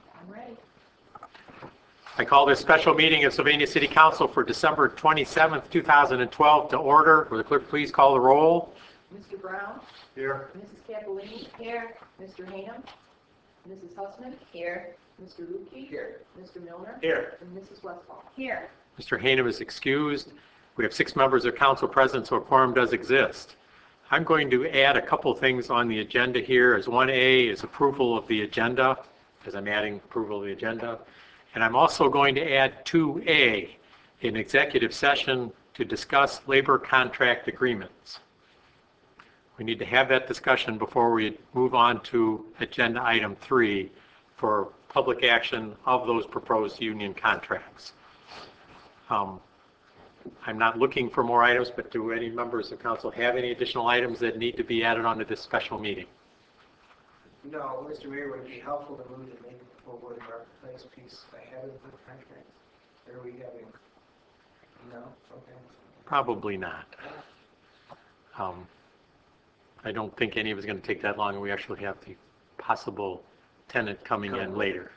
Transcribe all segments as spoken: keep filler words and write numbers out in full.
I'm ready. I call this special meeting of Sylvania City Council for December twenty-seventh, two thousand twelve to order. Will the clerk please call the roll? Mister Brown? Here. Missus Cappellini? Here. Mister Hanem? Missus Hussman? Here. Mister Lukey? Here. Mister Milner? Here. And Missus Westphal? Here. Mister Hanem is excused. We have six members of council present, so a quorum does exist. I'm going to add a couple things on the agenda here. As one A is approval of the agenda, because I'm adding approval of the agenda. And I'm also going to add two A, an executive session to discuss labor contract agreements. We need to have that discussion before we move on to agenda item three for public action of those proposed union contracts. Um, I'm not looking for more items, but do any members of council have any additional items that need to be added onto this special meeting? No, Mister Mayor, would it be helpful to move the main forward marketplace piece ahead of the contracts? Or are we having, no? Okay. Probably not. Um, I don't think any of it's going to take that long, and we actually have the possible tenant coming in later.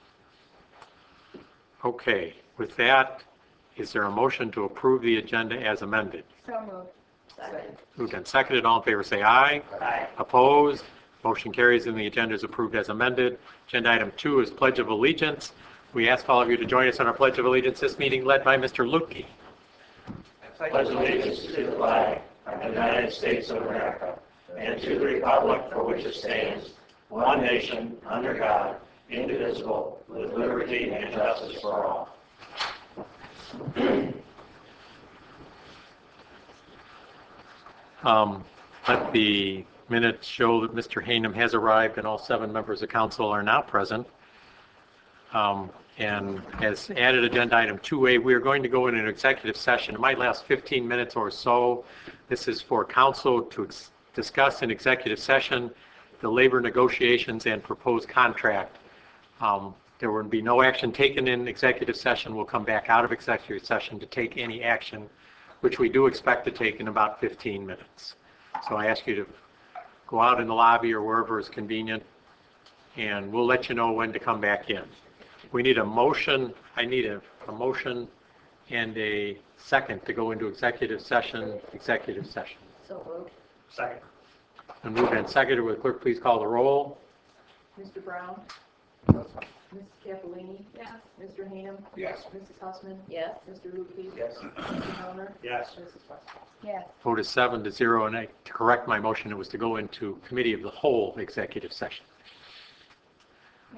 Okay, with that, is there a motion to approve the agenda as amended? So moved. Second. Moved and seconded. All in favor say aye. Aye. Opposed? Motion carries and the agenda is approved as amended. Agenda item two is Pledge of Allegiance. We ask all of you to join us on our Pledge of Allegiance, this meeting led by Mister Lukey. I pledge allegiance to the flag of the United States of America and to the republic for which it stands, one nation, under God, indivisible, with liberty and justice for all. Um, let the minutes show that Mister Hanem has arrived and all seven members of council are now present. Um, and as added agenda item two A, we are going to go in an executive session. It might last fifteen minutes or so. This is for council to ex- discuss in executive session the labor negotiations and proposed contract. Um, there will be no action taken in executive session. We'll come back out of executive session to take any action, which we do expect to take in about fifteen minutes. So I ask you to go out in the lobby or wherever is convenient, and we'll let you know when to come back in. We need a motion. I need a, a motion and a second to go into executive session, executive session. So moved. Second. And moved and seconded. Will the clerk please call the roll? Mister Brown? Missus Cappellini? Yes. Mister Hanem? Yes. Missus Hussman? Yes. Mister Lukey? Yes. Mister Milner? Yes. Missus Westphal? Yes. Vote is seven to zero, and I, to correct my motion, it was to go into committee of the whole executive session. Yeah.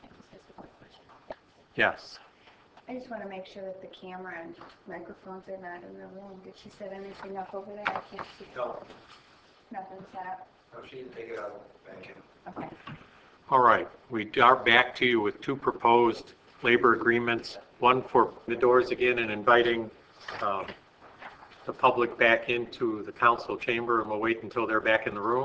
Yes. I just want to make sure that the camera and microphones are not in the room. Did she set anything up over there? I can't see. No. Nothing set up? No, she didn't take it out. Thank you. Okay. All right. We are back to you with two proposed labor agreements. One for the doors again and inviting um, the public back into the council chamber, and we'll wait until they're back in the room.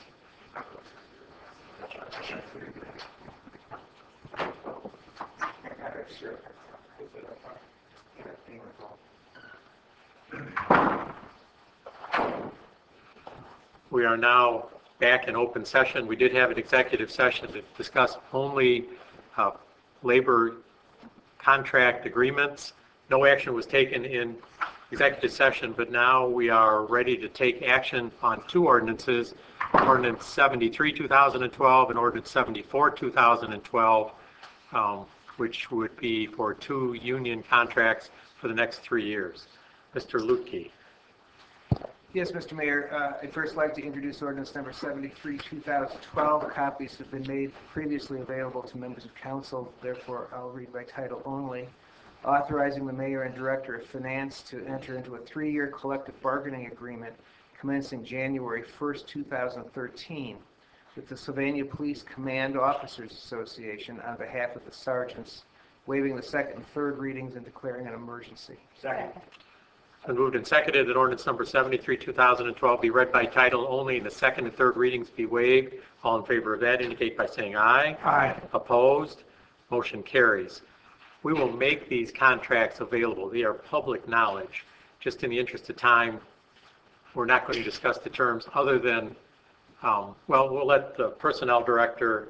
We are now back in open session. We did have an executive session to discuss only uh, labor contract agreements. No action was taken in executive session, but now we are ready to take action on two ordinances, Ordinance seventy-three, two thousand twelve and Ordinance seventy-four, two thousand twelve, um, which would be for two union contracts for the next three years. Mister Lukey. Yes, Mister Mayor, uh, I'd first like to introduce ordinance number seventy-three, two thousand twelve. Copies have been made previously available to members of council. Therefore, I'll read by title only. Authorizing the mayor and director of finance to enter into a three-year collective bargaining agreement commencing January first, two thousand thirteen with the Sylvania Police Command Officers Association on behalf of the sergeants, waiving the second and third readings and declaring an emergency. Second. Been moved and seconded that ordinance number seventy-three, two thousand twelve be read by title only and the second and third readings be waived. All in favor of that indicate by saying aye. Aye. Opposed? Motion carries. We will make these contracts available. They are public knowledge. Just in the interest of time, we're not going to discuss the terms other than, um, well, we'll let the personnel director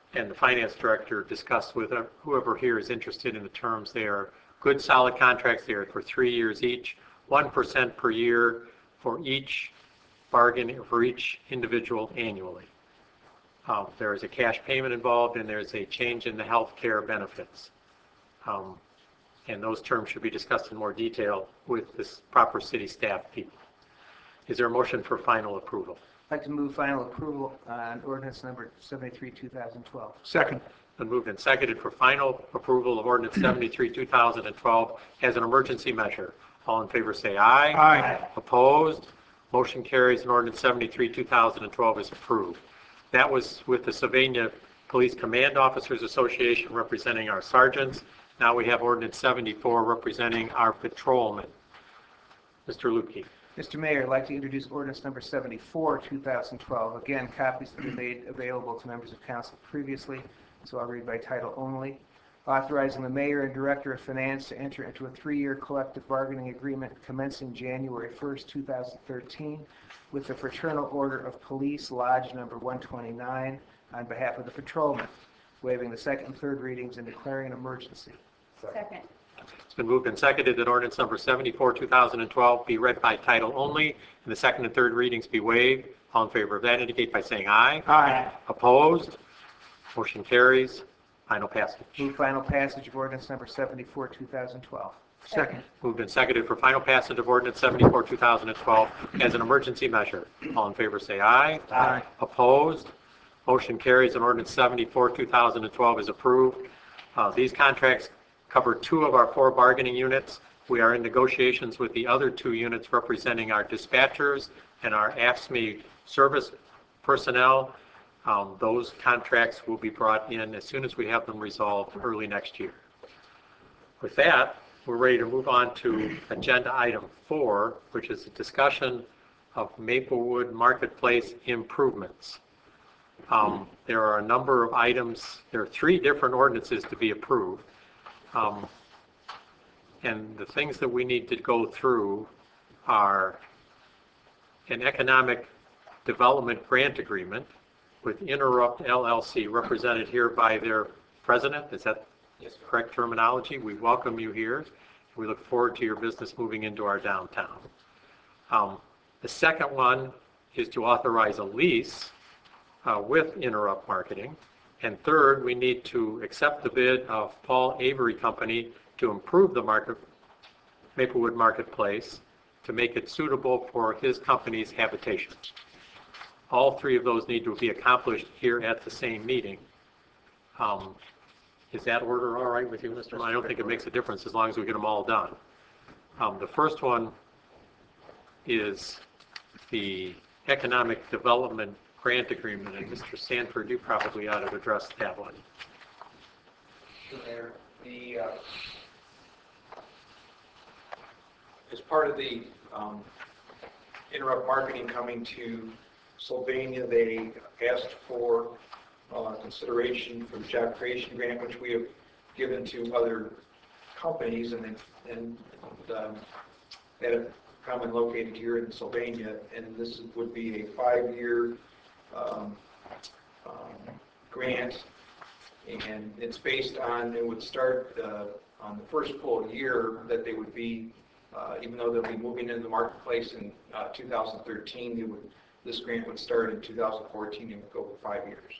and the finance director discussed with whoever here is interested in the terms. They are good, solid contracts. They are for three years each, one percent per year for each bargain, for each individual annually. Uh, there is a cash payment involved, and there's a change in the health care benefits. Um, and those terms should be discussed in more detail with this proper city staff people. Is there a motion for final approval? I'd like to move final approval on ordinance number seventy-three, two thousand twelve. Second. Been moved and seconded for final approval of ordinance seventy-three, two thousand twelve as an emergency measure. All in favor say aye. Aye. Opposed? Motion carries and ordinance seventy-three, two thousand twelve is approved. That was with the Sylvania Police Command Officers Association representing our sergeants. Now we have ordinance seventy-four representing our patrolmen. Mister Lukey. Mister Mayor, I'd like to introduce ordinance number seventy-four, two thousand twelve. Again, copies have been made available to members of council previously, so I'll read by title only. Authorizing the mayor and director of finance to enter into a three-year collective bargaining agreement commencing January first, two thousand thirteen with the Fraternal Order of Police Lodge number one twenty-nine on behalf of the patrolmen, waiving the second and third readings and declaring an emergency. Second. It's been moved and seconded that ordinance number seventy-four, two thousand twelve be read by title only and the second and third readings be waived. All in favor of that indicate by saying aye. Aye. Opposed? Motion carries. Final passage. Move final passage of ordinance number seventy-four, two thousand twelve. Second. Moved and seconded for final passage of ordinance seventy-four, two thousand twelve as an emergency measure. All in favor say aye. Aye. Opposed? Motion carries and ordinance seventy-four, two thousand twelve is approved. Uh, these contracts cover two of our four bargaining units. We are in negotiations with the other two units representing our dispatchers and our A F S M E service personnel. Um, those contracts will be brought in as soon as we have them resolved early next year. With that, we're ready to move on to agenda item four, which is a discussion of Maplewood Marketplace improvements. Um, there are a number of items. There are three different ordinances to be approved. Um, and the things that we need to go through are an economic development grant agreement with Interrupt L L C, represented here by their president. Is that yes, correct terminology? We welcome you here. We look forward to your business moving into our downtown. Um, the second one is to authorize a lease uh, with Interrupt Marketing. And third, we need to accept the bid of Paul Avery Company to improve the market, Maplewood Marketplace to make it suitable for his company's habitation. All three of those need to be accomplished here at the same meeting. Um, is that order all right with you, Mister I don't think it makes a difference as long as we get them all done. Um, the first one is the Economic Development Grant Agreement, and Mister Sanford, you probably ought to address that one. Mayor, the, uh, as part of the um, Interrupt Marketing coming to Sylvania, they asked for uh, consideration for the job creation grant, which we have given to other companies, and and um, that have come and located here in Sylvania. And this would be a five-year um, um, grant, and it's based on, it would start uh, on the first full year that they would be, uh, even though they'll be moving into the marketplace in uh, two thousand thirteen, they would, this grant would start in two thousand fourteen and would go for five years.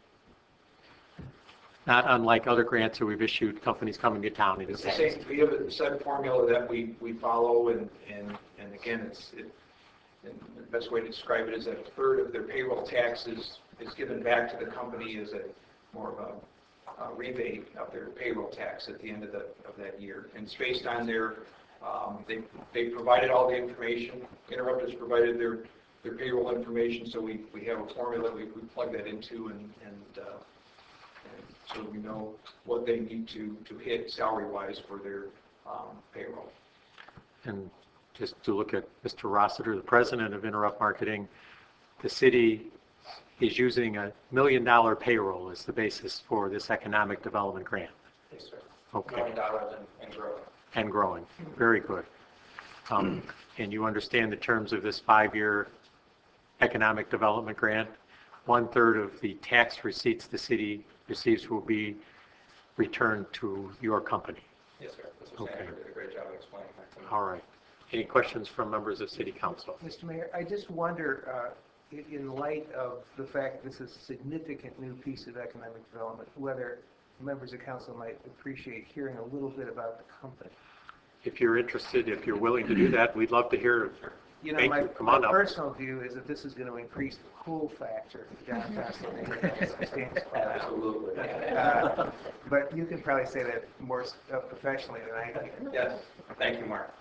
Not unlike other grants that we've issued, companies coming to town. It's the same, we have a set formula that we, we follow, and, and, and again, it's, it, and the best way to describe it is that a third of their payroll taxes is given back to the company as a more of a, a rebate of their payroll tax at the end of the of that year. And it's based on their, um, they they provided all the information. Interrupt has provided their their payroll information, so we, we have a formula we, we plug that into, and and, uh, and so we know what they need to to hit salary wise for their um, payroll. And just to look at Mister Rossiter, the president of Interrupt Marketing, the city is using a million dollar payroll as the basis for this economic development grant. Yes, sir. Okay. Million dollars and, and growing. And growing. Very good. Um, and you understand the terms of this five-year economic development grant. One third of the tax receipts the city receives will be returned to your company. Yes, sir. Mister Okay. Sandberg did a great job of explaining that to me. All right. Any questions from members of City Council? Mister Mayor, I just wonder, uh, i- in light of the fact this is a significant new piece of economic development, whether members of council might appreciate hearing a little bit about the company. If you're interested, if you're willing to do that, we'd love to hear. You know, Thank my, you. Come my on up. personal view is that this is going to increase the cool factor downtown Sylvania. Absolutely. Uh, But you can probably say that more s- uh, professionally than I can. Yes, thank you, Mark.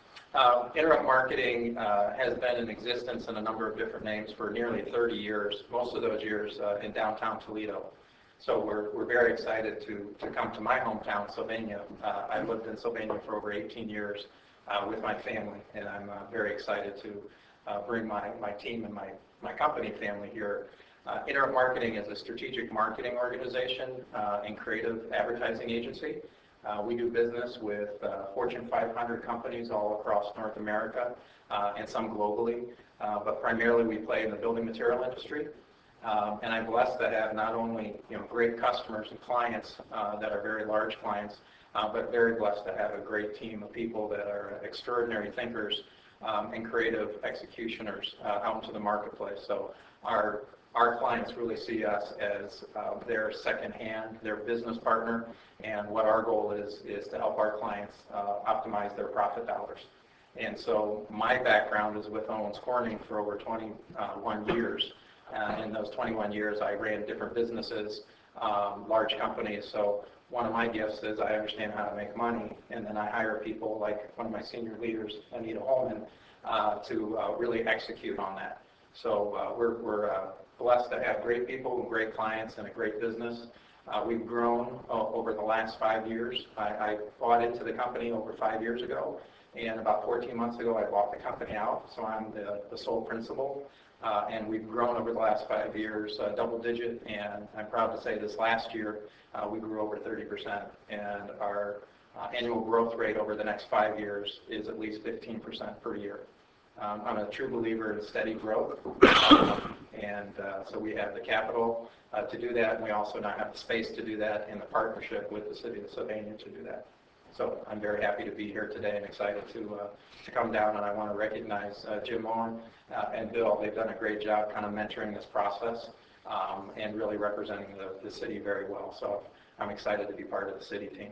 Um, Interrupt Marketing uh, has been in existence in a number of different names for nearly thirty years, most of those years uh, in downtown Toledo. So we're, we're very excited to, to come to my hometown, Sylvania. Uh, I lived in Sylvania for over eighteen years uh, with my family, and I'm uh, very excited to uh, bring my, my team and my, my company family here. Uh, Interrupt Marketing is a strategic marketing organization uh, and creative advertising agency. Uh, we do business with uh, Fortune five hundred companies all across North America uh, and some globally, uh, but primarily we play in the building material industry. Um, and I'm blessed to have not only you know great customers and clients uh, that are very large clients, uh, but very blessed to have a great team of people that are extraordinary thinkers um, and creative executioners uh, out into the marketplace. So our Our clients really see us as uh, their second hand, their business partner, and what our goal is is to help our clients uh, optimize their profit dollars. And so my background is with Owens Corning for over twenty-one years. Uh, in those twenty-one years, I ran different businesses, um, large companies. So one of my gifts is I understand how to make money, and then I hire people like one of my senior leaders, Anita Holman, uh, to uh, really execute on that. So uh, we're, we're uh, blessed to have great people and great clients and a great business. Uh, we've grown uh, over the last five years. I, I bought into the company over five years ago, and about fourteen months ago I bought the company out, so I'm the, the sole principal. Uh, and we've grown over the last five years uh, double digit, and I'm proud to say this last year uh, we grew over thirty percent, and our uh, annual growth rate over the next five years is at least fifteen percent per year. Um, I'm a true believer in steady growth, um, and uh, so we have the capital uh, to do that, and we also now have the space to do that in the partnership with the City of Sylvania to do that. So I'm very happy to be here today and excited to, uh, to come down, and I want to recognize uh, Jim Moen uh, and Bill. They've done a great job kind of mentoring this process um, and really representing the, the city very well. So I'm excited to be part of the city team.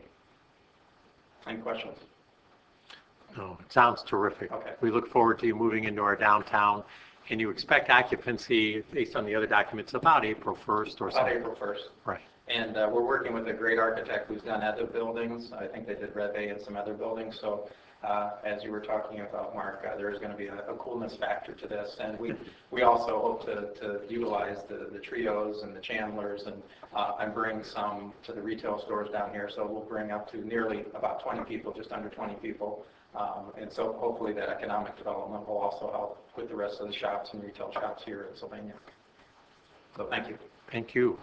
Any questions? No, it sounds terrific. Okay. We look forward to you moving into our downtown, and you expect occupancy, based on the other documents, about April first or About something. April first. Right. And uh, we're working with a great architect who's done other buildings. I think they did Red Bay and some other buildings. So uh, as you were talking about, Mark, uh, there is going to be a, a coolness factor to this. And we, we also hope to, to utilize the, the trios and the Chandlers and, uh, and bring some to the retail stores down here. So we'll bring up to nearly about twenty people, just under twenty people. Um, and so hopefully that economic development will also help with the rest of the shops and retail shops here in Sylvania. So thank you. Thank you.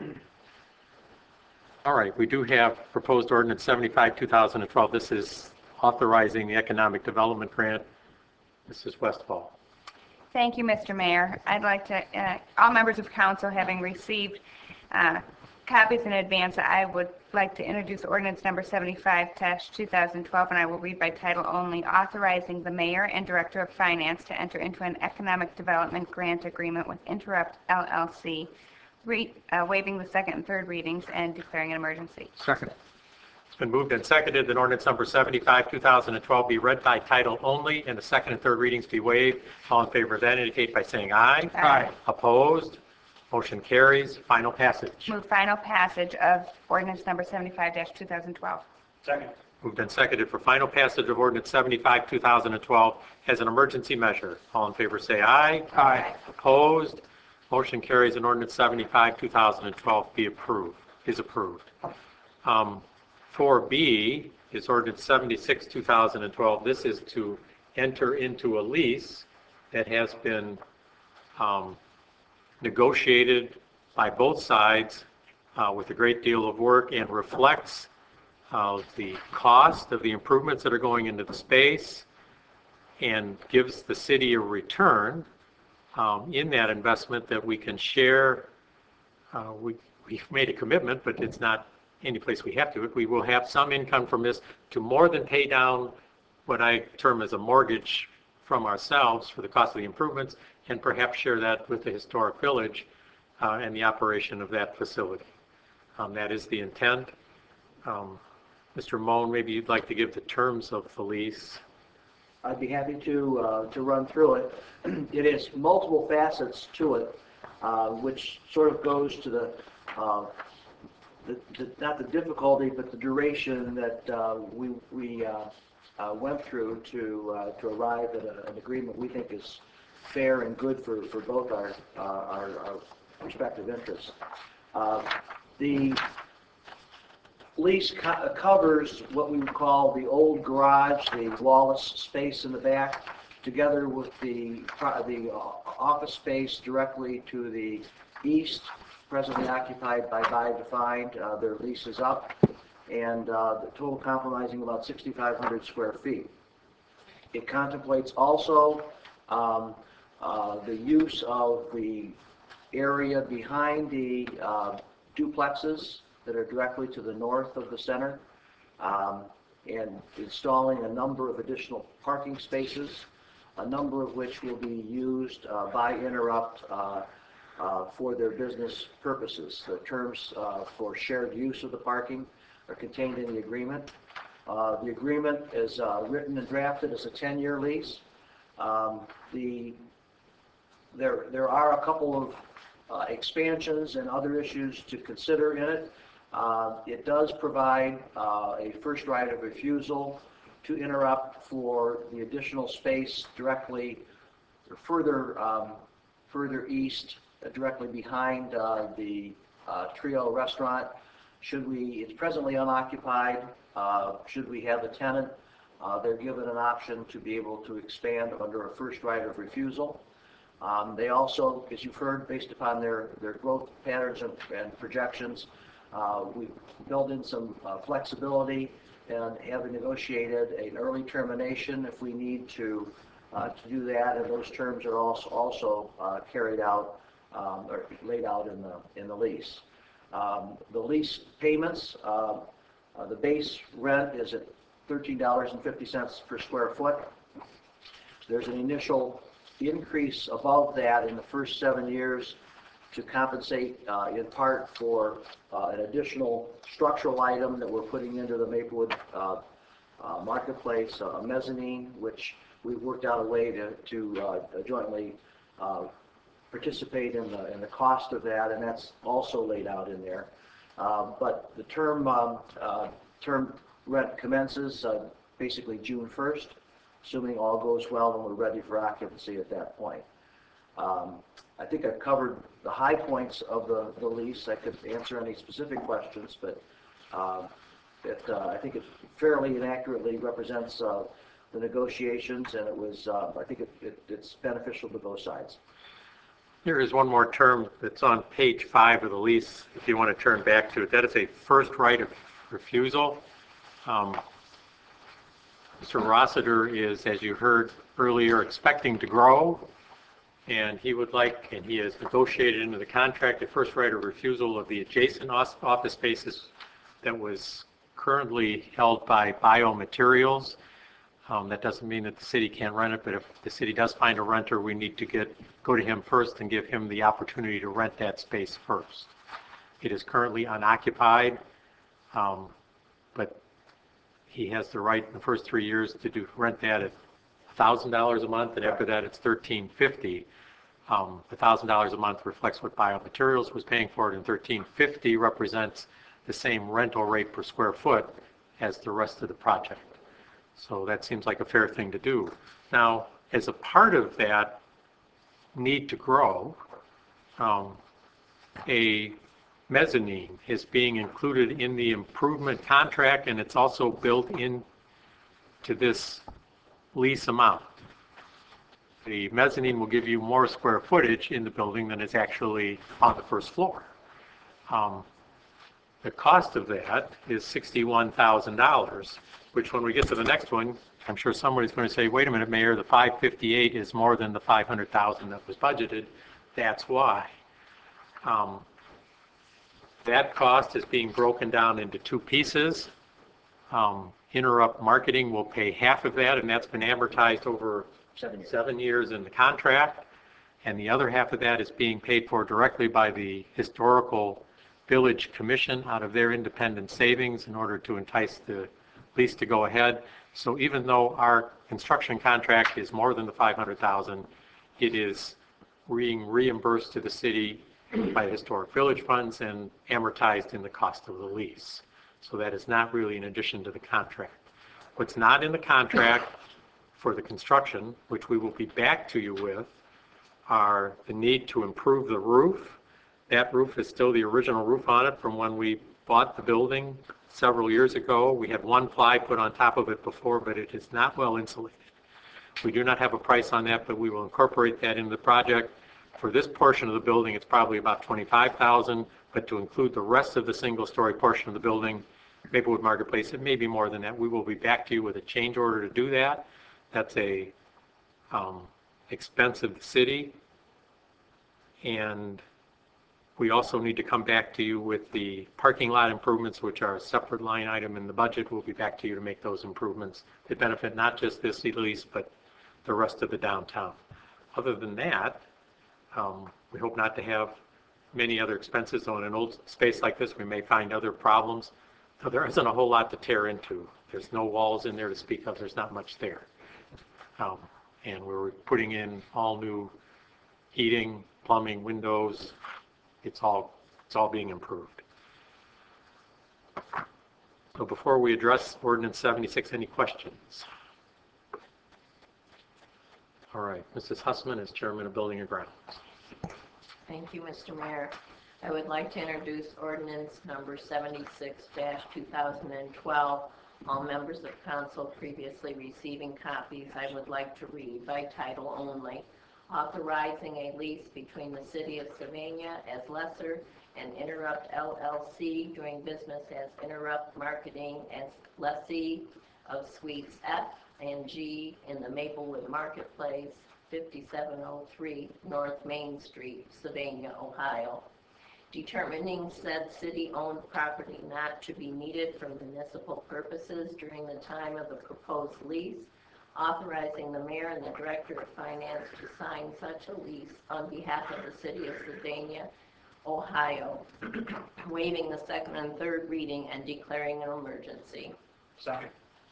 All right, we do have proposed ordinance seventy-five, two thousand twelve. This is authorizing the economic development grant. Missus Westfall. Thank you, Mister Mayor. I'd like to, uh, all members of council having received uh, copies in advance, I would like to introduce ordinance number seventy-five, two thousand twelve, and I will read by title only, authorizing the mayor and director of finance to enter into an economic development grant agreement with Interrupt L L C, re- uh, waiving the second and third readings and declaring an emergency. Second. It's been moved and seconded that ordinance number seventy-five, two thousand twelve be read by title only and the second and third readings be waived. All in favor of that indicate by saying aye. Aye. Opposed? Motion carries. Final passage. Move final passage of ordinance number seventy-five, two thousand twelve. Second. Moved and seconded for final passage of ordinance seventy-five, two thousand twelve as an emergency measure. All in favor say aye. Aye. Opposed? Motion carries and ordinance seventy-five, two thousand twelve be approved, is approved. Um, four B is ordinance seventy-six, two thousand twelve. This is to enter into a lease that has been um, negotiated by both sides uh, with a great deal of work and reflects uh, the cost of the improvements that are going into the space and gives the city a return um, in that investment that we can share. Uh, we, we've made a commitment, but it's not any place we have to. We will have some income from this to more than pay down what I term as a mortgage from ourselves for the cost of the improvements, and perhaps share that with the historic village uh, and the operation of that facility. Um, that is the intent. Um, Mister Moan, maybe you'd like to give the terms of the lease. I'd be happy to uh, to run through it. It has multiple facets to it, uh, which sort of goes to the, uh, the, the not the difficulty, but the duration that uh, we we uh, uh, went through to uh, to arrive at a, an agreement we think is fair and good for for both our uh, our, our respective interests. Uh, the lease co- covers what we would call the old garage, the Wallace space in the back, together with the the office space directly to the east, presently occupied by By Defined. Uh, their lease is up, and uh, the total comprising about sixty-five hundred square feet. It contemplates also um, uh, the use of the area behind the uh, duplexes that are directly to the north of the center, um, and installing a number of additional parking spaces, a number of which will be used uh, by Interrupt uh, uh, for their business purposes. The terms uh, for shared use of the parking are contained in the agreement. Uh, the agreement is uh, written and drafted as a ten-year lease. Um, the there there are a couple of uh, expansions and other issues to consider in it. Uh, it does provide uh, a first right of refusal to Interrupt for the additional space directly further um, further east, uh, directly behind uh, the uh, Trio restaurant. Should we, it's presently unoccupied, uh, should we have a tenant, uh, they're given an option to be able to expand under a first right of refusal. Um, they also, as you've heard, based upon their, their growth patterns and, and projections, Uh, we built in some uh, flexibility and have negotiated an early termination if we need to uh, to do that, and those terms are also also uh, carried out um, or laid out in the in the lease. Um, the lease payments, uh, uh, the base rent is at thirteen dollars and fifty cents per square foot. There's an initial increase above that in the first seven years to compensate uh, in part for uh, an additional structural item that we're putting into the Maplewood uh, uh, marketplace, uh, a mezzanine, which we've worked out a way to, to uh, jointly uh, participate in the, in the cost of that, and that's also laid out in there. Uh, but the term, um, uh, term rent commences uh, basically June first, assuming all goes well and we're ready for occupancy at that point. Um, I think I've covered the high points of the, the lease. I could answer any specific questions, but um, it, uh, I think it fairly and accurately represents uh, the negotiations, and it was, uh, I think it, it, it's beneficial to both sides. There is one more term that's on page five of the lease, if you want to turn back to it. That is a first right of refusal. Um, Mister Rossiter is, as you heard earlier, expecting to grow, and he would like, and he has negotiated into the contract, a first right of refusal of the adjacent office spaces that was currently held by Biomaterials. Um, that doesn't mean that the city can't rent it, but if the city does find a renter, we need to get go to him first and give him the opportunity to rent that space first. It is currently unoccupied, um, but he has the right in the first three years to do rent that at one thousand dollars a month, and after that it's thirteen fifty. Um, one thousand dollars a month reflects what Biomaterials was paying for it, and thirteen fifty represents the same rental rate per square foot as the rest of the project. So that seems like a fair thing to do. Now, as a part of that need to grow, um, a mezzanine is being included in the improvement contract, and it's also built into this lease amount. The mezzanine will give you more square footage in the building than is actually on the first floor. Um, the cost of that is sixty-one thousand dollars, which when we get to the next one, I'm sure somebody's going to say, wait a minute, Mayor, the five fifty-eight is more than the five hundred thousand that was budgeted. That's why. Um, That cost is being broken down into two pieces. Um, Interrupt Marketing will pay half of that, and that's been amortized over seven years in the contract. And the other half of that is being paid for directly by the Historical Village Commission out of their independent savings in order to entice the lease to go ahead. So even though our construction contract is more than the five hundred thousand dollars, it is being reimbursed to the city by the Historic Village funds and amortized in the cost of the lease. So that is not really in addition to the contract. What's not in the contract for the construction, which we will be back to you with, are the need to improve the roof. That roof is still the original roof on it from when we bought the building several years ago. We had one ply put on top of it before, but it is not well insulated. We do not have a price on that, but we will incorporate that into the project. For this portion of the building, it's probably about twenty-five thousand dollars, but to include the rest of the single-story portion of the building, Maplewood Marketplace, it may be more than that. We will be back to you with a change order to do that. That's a um, expense of the city. And we also need to come back to you with the parking lot improvements, which are a separate line item in the budget. We'll be back to you to make those improvements that benefit not just this lease, but the rest of the downtown. Other than that, um, we hope not to have many other expenses on an old space like this. We may find other problems. So there isn't a whole lot to tear into. There's no walls in there to speak of. There's not much there. Um, and we're putting in all new heating, plumbing, windows. It's all, it's all being improved. So before we address Ordinance seventy-six, any questions? All right, Missus Hussman is Chairman of Building and Grounds. Thank you, Mister Mayor. I would like to introduce ordinance number seventy-six dash two thousand twelve. All members of council previously receiving copies, I would like to read by title only. Authorizing a lease between the City of Sylvania as lessor and Interrupt L L C doing business as Interrupt Marketing as lessee of suites F and G in the Maplewood Marketplace, fifty-seven oh three North Main Street, Sylvania, Ohio. Determining said city-owned property not to be needed for municipal purposes during the time of the proposed lease, authorizing the mayor and the director of finance to sign such a lease on behalf of the City of Sylvania, Ohio, waiving the second and third reading and declaring an emergency. Second.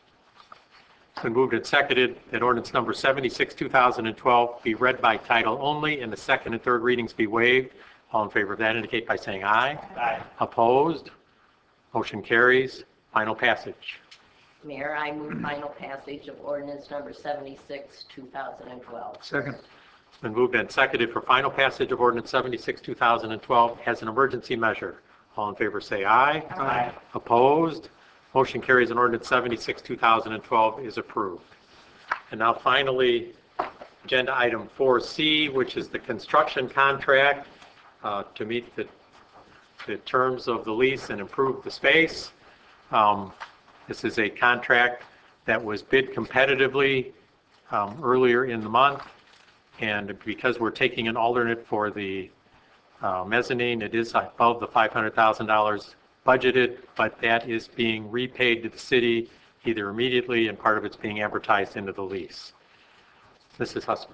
It's been moved and seconded that ordinance number seventy-six, two thousand twelve be read by title only and the second and third readings be waived. All in favor of that indicate by saying aye. Aye. Opposed? Motion carries. Final passage. Mayor, I move final passage of ordinance number seventy-six, two thousand twelve. Second. It's been moved and seconded for final passage of ordinance seventy-six, two thousand twelve as an emergency measure. All in favor say aye. Aye. Opposed? Motion carries and ordinance seventy-six, two thousand twelve is approved. And now finally, agenda item four C, which is the construction contract uh, to meet the, the terms of the lease and improve the space. Um, this is a contract that was bid competitively um, earlier in the month. And because we're taking an alternate for the uh, mezzanine, it is above the five hundred thousand dollars budgeted, but that is being repaid to the city either immediately and part of it's being advertised into the lease. Missus Hussman.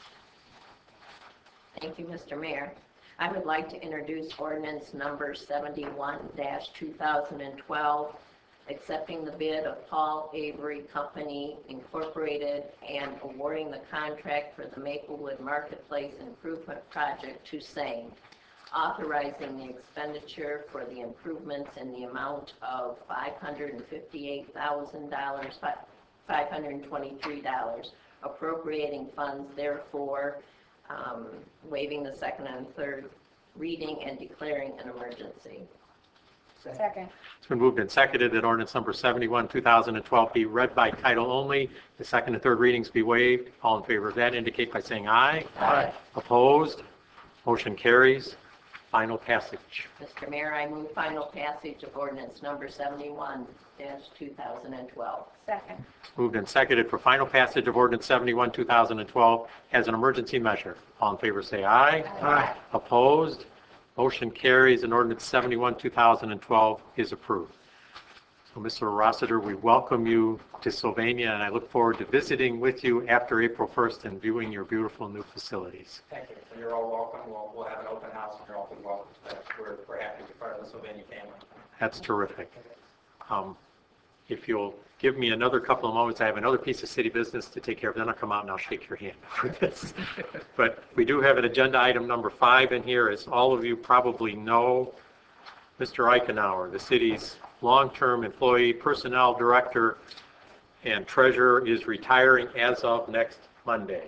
Thank you, Mister Mayor. I would like to introduce ordinance number seventy-one dash two thousand twelve, accepting the bid of Paul Avery Company Incorporated and awarding the contract for the Maplewood Marketplace Improvement Project to same, authorizing the expenditure for the improvements in the amount of five hundred fifty-eight thousand dollars, five hundred twenty-three dollars, appropriating funds therefore, um, waiving the second and third reading and declaring an emergency. Second. It's been moved and seconded that ordinance number seventy-one, two thousand twelve be read by title only. The second and third readings be waived. All in favor of that indicate by saying aye. Aye. Opposed? Motion carries. Final passage. Mister Mayor, I move final passage of ordinance number seventy-one dash two thousand twelve. Second. Moved and seconded for final passage of ordinance seventy-one, two thousand twelve as an emergency measure. All in favor say aye. Aye. Opposed? Motion carries and ordinance seventy-one, two thousand twelve is approved. So Mister Rossiter, we welcome you to Sylvania, and I look forward to visiting with you after April first and viewing your beautiful new facilities. Thank you. And you're all welcome. We'll, we'll have an open house, and you're all welcome to that. We're, we're happy to be part of the Sylvania family. That's terrific. Um, If you'll give me another couple of moments, I have another piece of city business to take care of, then I'll come out and I'll shake your hand for this. But we do have an agenda item number five in here. As all of you probably know, Mister Eichenauer, the city's long-term employee personnel director and treasurer, is retiring as of next Monday,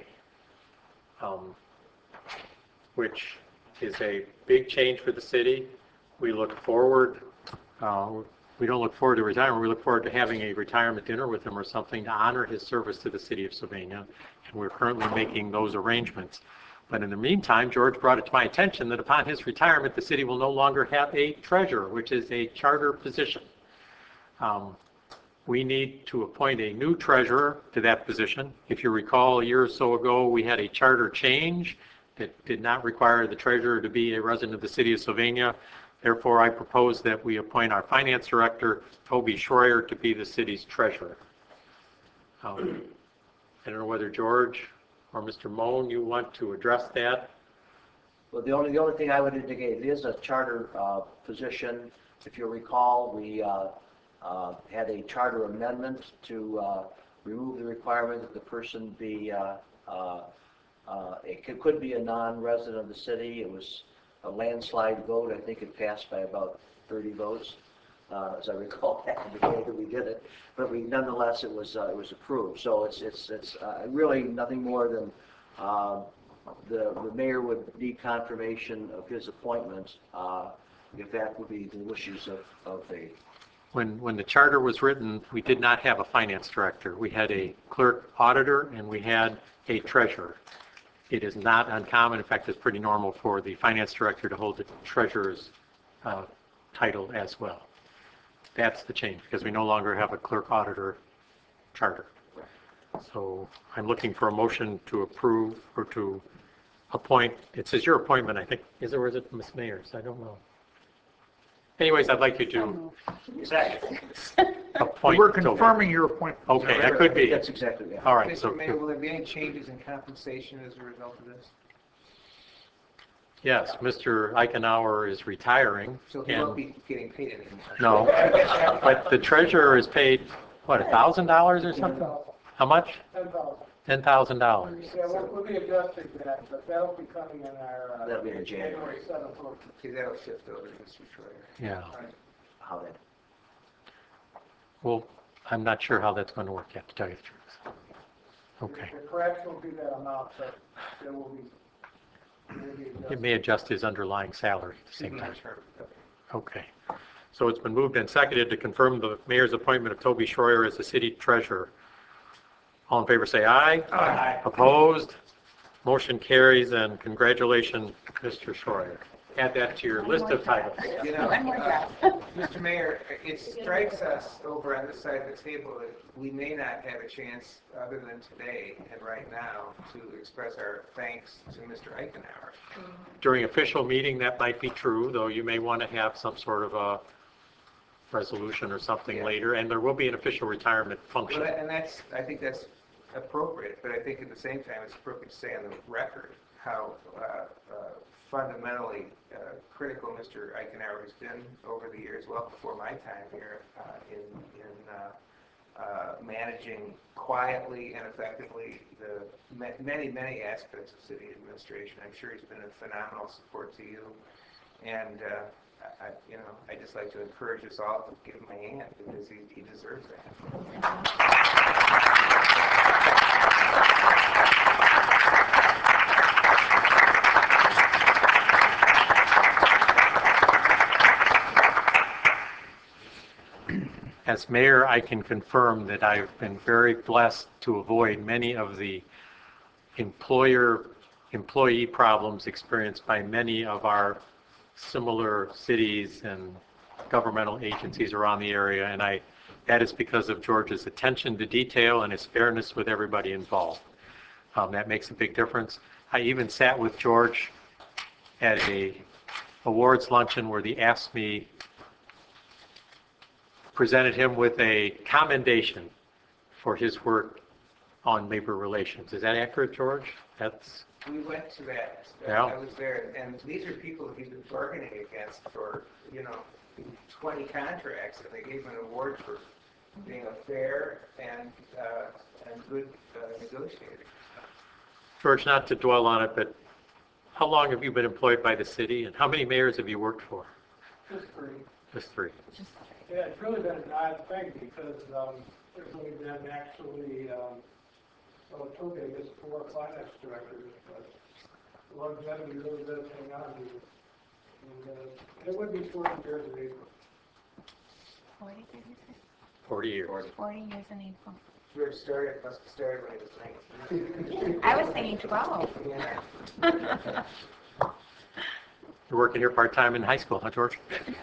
um, which is a big change for the city. We look forward, uh, we don't look forward to retirement, we look forward to having a retirement dinner with him or something to honor his service to the city of Sylvania, and we're currently making those arrangements. But in the meantime, George brought it to my attention that upon his retirement, the city will no longer have a treasurer, which is a charter position. Um, we need to appoint a new treasurer to that position. If you recall, a year or so ago, we had a charter change that did not require the treasurer to be a resident of the city of Sylvania. Therefore, I propose that we appoint our finance director, Toby Schroyer, to be the city's treasurer. Um, I don't know whether George or Mister Moan, you want to address that? Well, the only, the only thing I would indicate, it is a charter uh, position. If you recall, we uh, uh, had a charter amendment to uh, remove the requirement that the person be, uh, uh, uh, it could, could be a non-resident of the city. It was a landslide vote. I think it passed by about thirty votes, uh, as I recall back in the day that we did it. But we, nonetheless, it was uh, it was approved. So it's it's it's uh, really nothing more than uh, the the mayor would need confirmation of his appointment, uh, if that would be the wishes of of the. When when the charter was written, we did not have a finance director. We had a clerk auditor and we had a treasurer. It is not uncommon, in fact, it's pretty normal for the finance director to hold the treasurer's uh, title as well. That's the change, because we no longer have a clerk auditor charter. So I'm looking for a motion to approve or to appoint. It says your appointment, I think, is it, or is it Miz Mayor's? I don't know. Anyways, I'd like you to Exactly. appoint. We're Toby. confirming your appointment. Okay, that could be. That's exactly it. All right, Mister so Mayor, will there be any changes in compensation as a result of this? yes, Mister Eichenauer is retiring. So he and- won't be getting paid anything? No, but the treasurer is paid, what, a thousand dollars or something? How much? Ten thousand. Ten thousand dollars. Yeah, we'll, we'll be adjusting that, but that'll be coming in our, uh, That'll be in January. January seventh. or- Okay, that'll shift over to Mister Schroeder. Yeah. How that. Well, I'm not sure how that's going to work yet, to tell you the truth. Okay. The correction will be that amount, but there will be, there will be It adjustment. may adjust his underlying salary at the same time. Sure. Okay. So it's been moved and seconded to confirm the mayor's appointment of Toby Schroyer as the city treasurer. All in favor say aye. Aye. Opposed? Motion carries, and congratulations, Mister Schroyer. Add that to your list of titles. You know, uh, Mister Mayor, it strikes us over on this side of the table that we may not have a chance, other than today and right now, to express our thanks to Mister Eichenauer. During official meeting, that might be true, though you may want to have some sort of a resolution or something Yeah. later, and there will be an official retirement function. Well, and that's, I think that's appropriate, but I think at the same time, it's appropriate to say on the record how uh, uh, fundamentally uh, critical Mister Eichenauer has been over the years, well before my time here, uh, in, in uh, uh, managing quietly and effectively the ma- many, many aspects of city administration. I'm sure he's been a phenomenal support to you, and uh, I, you know, I just like to encourage us all to give him a hand because he, he deserves that. As mayor, I can confirm that I've been very blessed to avoid many of the employer, employee problems experienced by many of our similar cities and governmental agencies around the area, and I, that is because of George's attention to detail and his fairness with everybody involved. Um, that makes a big difference. I even sat with George at a awards luncheon where the A F S M E presented him with a commendation for his work on labor relations. Is that accurate, George? That's, We went to that. Yeah. I was there, and these are people he's been bargaining against for, you know, twenty contracts, and they gave him an award for being a fair and, uh, and good uh, negotiator. George, not to dwell on it, but how long have you been employed by the city, and how many mayors have you worked for? Just three. Just three. Yeah, it's really been an odd thing because um, there's only been actually, um, well, it took, I guess, four finance directors, but longevity really does hang on to you. And uh, it would be forty years in April. forty, did you say? forty years. forty years in April. George started, must have started when he was nineteen. I was thinking twelve. Yeah. You're working here part-time in high school, huh, George?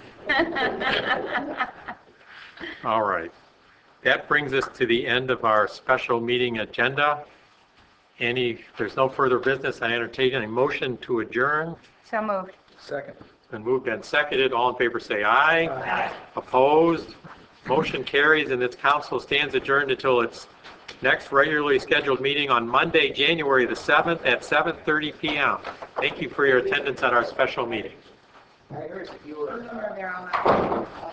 All right. That brings us to the end of our special meeting agenda. Any, if there's no further business, I entertain a motion to adjourn. So moved. Second. It's been moved and seconded. All in favor say aye. Aye. Opposed? Motion carries, and this council stands adjourned until its next regularly scheduled meeting on Monday, January the seventh at seven thirty p m Thank you for your attendance at our special meeting. I heard that you were. They're all